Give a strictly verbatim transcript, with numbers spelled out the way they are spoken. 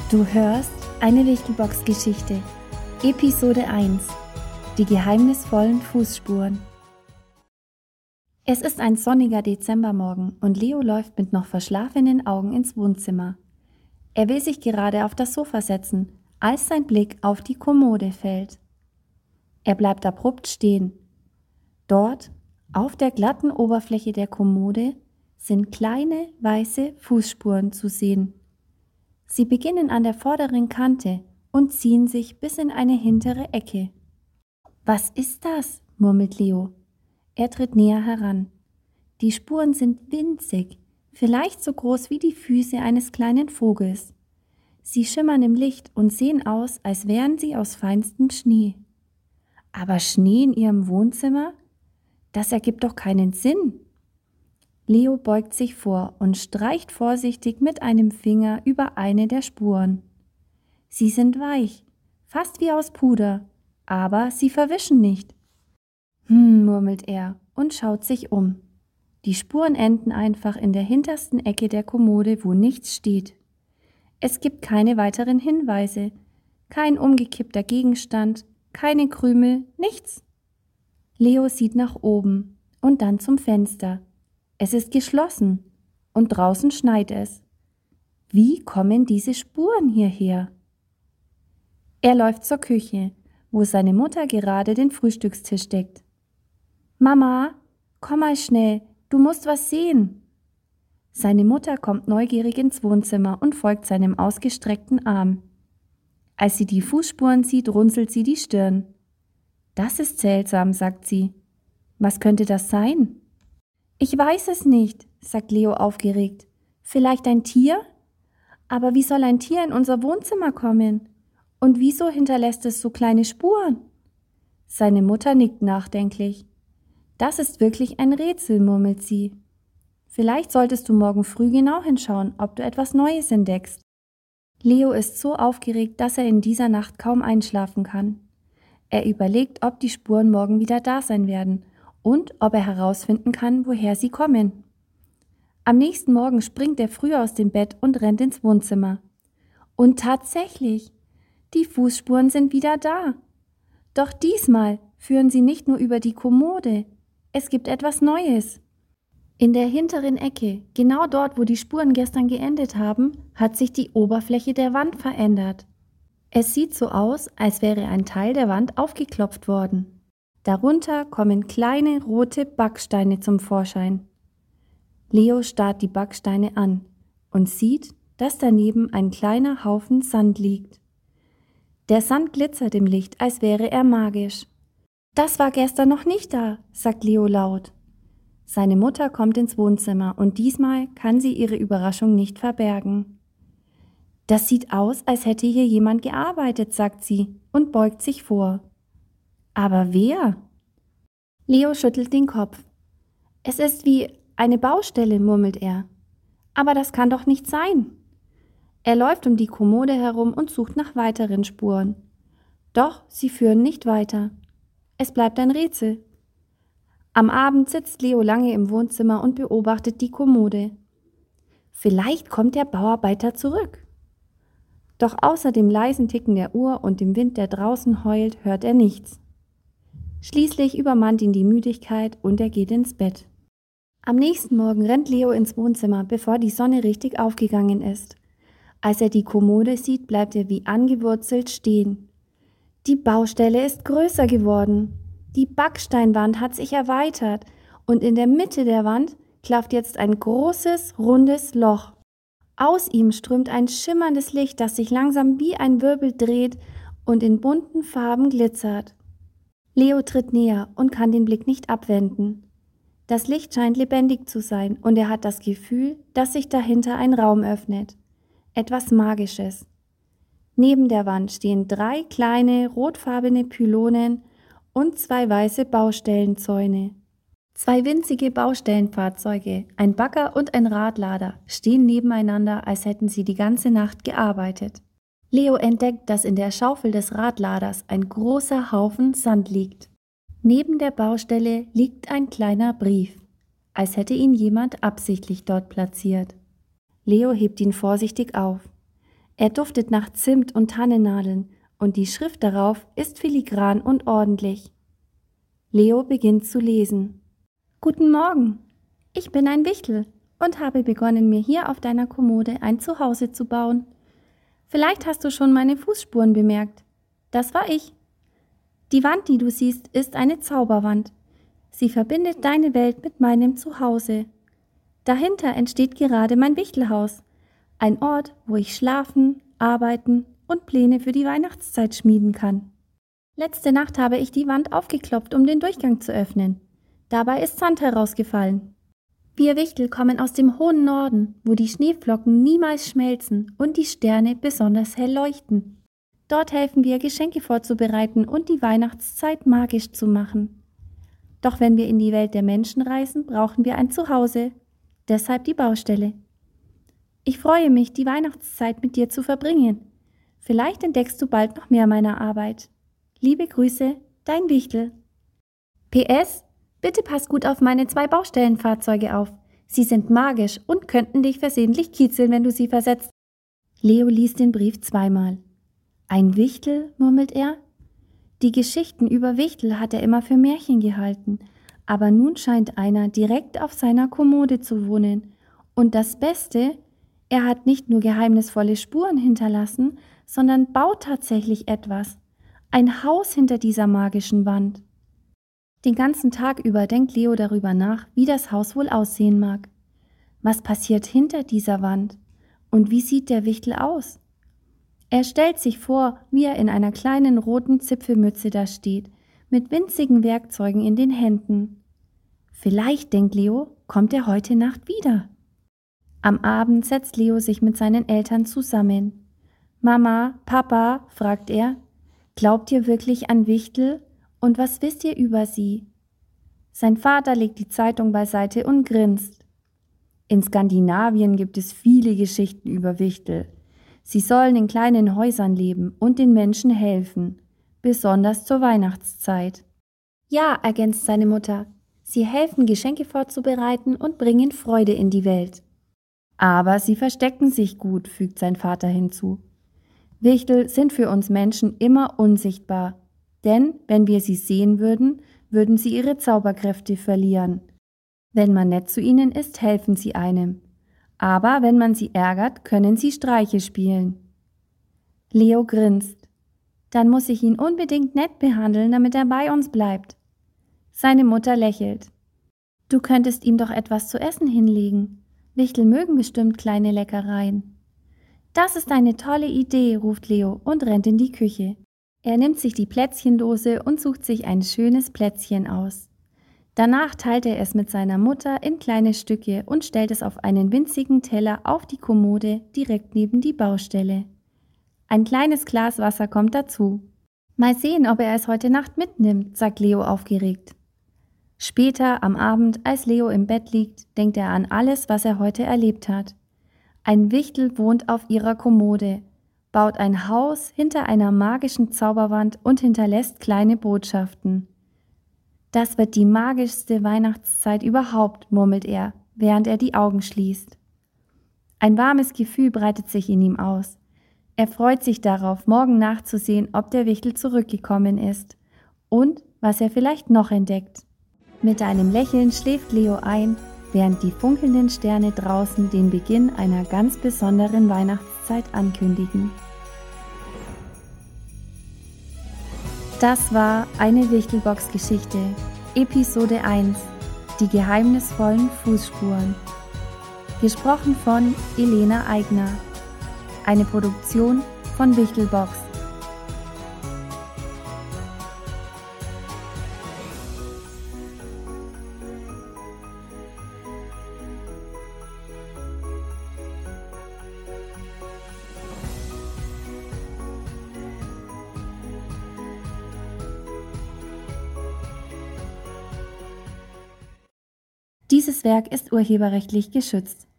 Du hörst eine Wichtelbox-Geschichte, Episode eins, die geheimnisvollen Fußspuren. Es ist ein sonniger Dezembermorgen und Leo läuft mit noch verschlafenen Augen ins Wohnzimmer. Er will sich gerade auf das Sofa setzen, als sein Blick auf die Kommode fällt. Er bleibt abrupt stehen. Dort, auf der glatten Oberfläche der Kommode, sind kleine weiße Fußspuren zu sehen. Sie beginnen an der vorderen Kante und ziehen sich bis in eine hintere Ecke. »Was ist das?« murmelt Leo. Er tritt näher heran. Die Spuren sind winzig, vielleicht so groß wie die Füße eines kleinen Vogels. Sie schimmern im Licht und sehen aus, als wären sie aus feinstem Schnee. Aber Schnee in ihrem Wohnzimmer? Das ergibt doch keinen Sinn. Leo beugt sich vor und streicht vorsichtig mit einem Finger über eine der Spuren. Sie sind weich, fast wie aus Puder, aber sie verwischen nicht. Hm, murmelt er und schaut sich um. Die Spuren enden einfach in der hintersten Ecke der Kommode, wo nichts steht. Es gibt keine weiteren Hinweise, kein umgekippter Gegenstand, keine Krümel, nichts. Leo sieht nach oben und dann zum Fenster. Es ist geschlossen und draußen schneit es. Wie kommen diese Spuren hierher? Er läuft zur Küche, wo seine Mutter gerade den Frühstückstisch deckt. »Mama, komm mal schnell, du musst was sehen!« Seine Mutter kommt neugierig ins Wohnzimmer und folgt seinem ausgestreckten Arm. Als sie die Fußspuren sieht, runzelt sie die Stirn. »Das ist seltsam«, sagt sie. »Was könnte das sein?« »Ich weiß es nicht«, sagt Leo aufgeregt. »Vielleicht ein Tier? Aber wie soll ein Tier in unser Wohnzimmer kommen? Und wieso hinterlässt es so kleine Spuren?« Seine Mutter nickt nachdenklich. »Das ist wirklich ein Rätsel«, murmelt sie. »Vielleicht solltest du morgen früh genau hinschauen, ob du etwas Neues entdeckst.« Leo ist so aufgeregt, dass er in dieser Nacht kaum einschlafen kann. Er überlegt, ob die Spuren morgen wieder da sein werden und ob er herausfinden kann, woher sie kommen. Am nächsten Morgen springt er früh aus dem Bett und rennt ins Wohnzimmer. Und tatsächlich, die Fußspuren sind wieder da. Doch diesmal führen sie nicht nur über die Kommode, es gibt etwas Neues. In der hinteren Ecke, genau dort, wo die Spuren gestern geendet haben, hat sich die Oberfläche der Wand verändert. Es sieht so aus, als wäre ein Teil der Wand aufgeklopft worden. Darunter kommen kleine rote Backsteine zum Vorschein. Leo starrt die Backsteine an und sieht, dass daneben ein kleiner Haufen Sand liegt. Der Sand glitzert im Licht, als wäre er magisch. »Das war gestern noch nicht da«, sagt Leo laut. Seine Mutter kommt ins Wohnzimmer und diesmal kann sie ihre Überraschung nicht verbergen. »Das sieht aus, als hätte hier jemand gearbeitet«, sagt sie und beugt sich vor. »Aber wer?« Leo schüttelt den Kopf. »Es ist wie eine Baustelle«, murmelt er. »Aber das kann doch nicht sein.« Er läuft um die Kommode herum und sucht nach weiteren Spuren. Doch sie führen nicht weiter. Es bleibt ein Rätsel. Am Abend sitzt Leo lange im Wohnzimmer und beobachtet die Kommode. Vielleicht kommt der Bauarbeiter zurück. Doch außer dem leisen Ticken der Uhr und dem Wind, der draußen heult, hört er nichts. Schließlich übermannt ihn die Müdigkeit und er geht ins Bett. Am nächsten Morgen rennt Leo ins Wohnzimmer, bevor die Sonne richtig aufgegangen ist. Als er die Kommode sieht, bleibt er wie angewurzelt stehen. Die Baustelle ist größer geworden. Die Backsteinwand hat sich erweitert und in der Mitte der Wand klafft jetzt ein großes, rundes Loch. Aus ihm strömt ein schimmerndes Licht, das sich langsam wie ein Wirbel dreht und in bunten Farben glitzert. Leo tritt näher und kann den Blick nicht abwenden. Das Licht scheint lebendig zu sein und er hat das Gefühl, dass sich dahinter ein Raum öffnet. Etwas Magisches. Neben der Wand stehen drei kleine, rotfarbene Pylonen und zwei weiße Baustellenzäune. Zwei winzige Baustellenfahrzeuge, ein Bagger und ein Radlader, stehen nebeneinander, als hätten sie die ganze Nacht gearbeitet. Leo entdeckt, dass in der Schaufel des Radladers ein großer Haufen Sand liegt. Neben der Baustelle liegt ein kleiner Brief, als hätte ihn jemand absichtlich dort platziert. Leo hebt ihn vorsichtig auf. Er duftet nach Zimt und Tannennadeln und die Schrift darauf ist filigran und ordentlich. Leo beginnt zu lesen. Guten Morgen, ich bin ein Wichtel und habe begonnen, mir hier auf deiner Kommode ein Zuhause zu bauen. Vielleicht hast du schon meine Fußspuren bemerkt. Das war ich. Die Wand, die du siehst, ist eine Zauberwand. Sie verbindet deine Welt mit meinem Zuhause. Dahinter entsteht gerade mein Wichtelhaus, ein Ort, wo ich schlafen, arbeiten und Pläne für die Weihnachtszeit schmieden kann. Letzte Nacht habe ich die Wand aufgeklopft, um den Durchgang zu öffnen. Dabei ist Sand herausgefallen. Wir Wichtel kommen aus dem hohen Norden, wo die Schneeflocken niemals schmelzen und die Sterne besonders hell leuchten. Dort helfen wir, Geschenke vorzubereiten und die Weihnachtszeit magisch zu machen. Doch wenn wir in die Welt der Menschen reisen, brauchen wir ein Zuhause. Deshalb die Baustelle. Ich freue mich, die Weihnachtszeit mit dir zu verbringen. Vielleicht entdeckst du bald noch mehr meiner Arbeit. Liebe Grüße, dein Wichtel. P S Bitte pass gut auf meine zwei Baustellenfahrzeuge auf. Sie sind magisch und könnten dich versehentlich kitzeln, wenn du sie versetzt. Leo liest den Brief zweimal. Ein Wichtel, murmelt er. Die Geschichten über Wichtel hat er immer für Märchen gehalten, aber nun scheint einer direkt auf seiner Kommode zu wohnen. Und das Beste, er hat nicht nur geheimnisvolle Spuren hinterlassen, sondern baut tatsächlich etwas. Ein Haus hinter dieser magischen Wand. Den ganzen Tag über denkt Leo darüber nach, wie das Haus wohl aussehen mag. Was passiert hinter dieser Wand? Und wie sieht der Wichtel aus? Er stellt sich vor, wie er in einer kleinen roten Zipfelmütze da steht, mit winzigen Werkzeugen in den Händen. Vielleicht, denkt Leo, kommt er heute Nacht wieder. Am Abend setzt Leo sich mit seinen Eltern zusammen. Mama, Papa, fragt er, glaubt ihr wirklich an Wichtel? Und was wisst ihr über sie? Sein Vater legt die Zeitung beiseite und grinst. In Skandinavien gibt es viele Geschichten über Wichtel. Sie sollen in kleinen Häusern leben und den Menschen helfen, besonders zur Weihnachtszeit. Ja, ergänzt seine Mutter, sie helfen, Geschenke vorzubereiten und bringen Freude in die Welt. Aber sie verstecken sich gut, fügt sein Vater hinzu. Wichtel sind für uns Menschen immer unsichtbar. Denn wenn wir sie sehen würden, würden sie ihre Zauberkräfte verlieren. Wenn man nett zu ihnen ist, helfen sie einem. Aber wenn man sie ärgert, können sie Streiche spielen. Leo grinst. Dann muss ich ihn unbedingt nett behandeln, damit er bei uns bleibt. Seine Mutter lächelt. Du könntest ihm doch etwas zu essen hinlegen. Wichtel mögen bestimmt kleine Leckereien. Das ist eine tolle Idee, ruft Leo und rennt in die Küche. Er nimmt sich die Plätzchendose und sucht sich ein schönes Plätzchen aus. Danach teilt er es mit seiner Mutter in kleine Stücke und stellt es auf einen winzigen Teller auf die Kommode direkt neben die Baustelle. Ein kleines Glas Wasser kommt dazu. Mal sehen, ob er es heute Nacht mitnimmt, sagt Leo aufgeregt. Später am Abend, als Leo im Bett liegt, denkt er an alles, was er heute erlebt hat. Ein Wichtel wohnt auf ihrer Kommode, baut ein Haus hinter einer magischen Zauberwand und hinterlässt kleine Botschaften. Das wird die magischste Weihnachtszeit überhaupt, murmelt er, während er die Augen schließt. Ein warmes Gefühl breitet sich in ihm aus. Er freut sich darauf, morgen nachzusehen, ob der Wichtel zurückgekommen ist und was er vielleicht noch entdeckt. Mit einem Lächeln schläft Leo ein, während die funkelnden Sterne draußen den Beginn einer ganz besonderen Weihnachtszeit ankündigen. Das war eine Wichtelbox-Geschichte, Episode eins, die geheimnisvollen Fußspuren. Gesprochen von Elena Aigner. Eine Produktion von Wichtelbox. Dieses Werk ist urheberrechtlich geschützt.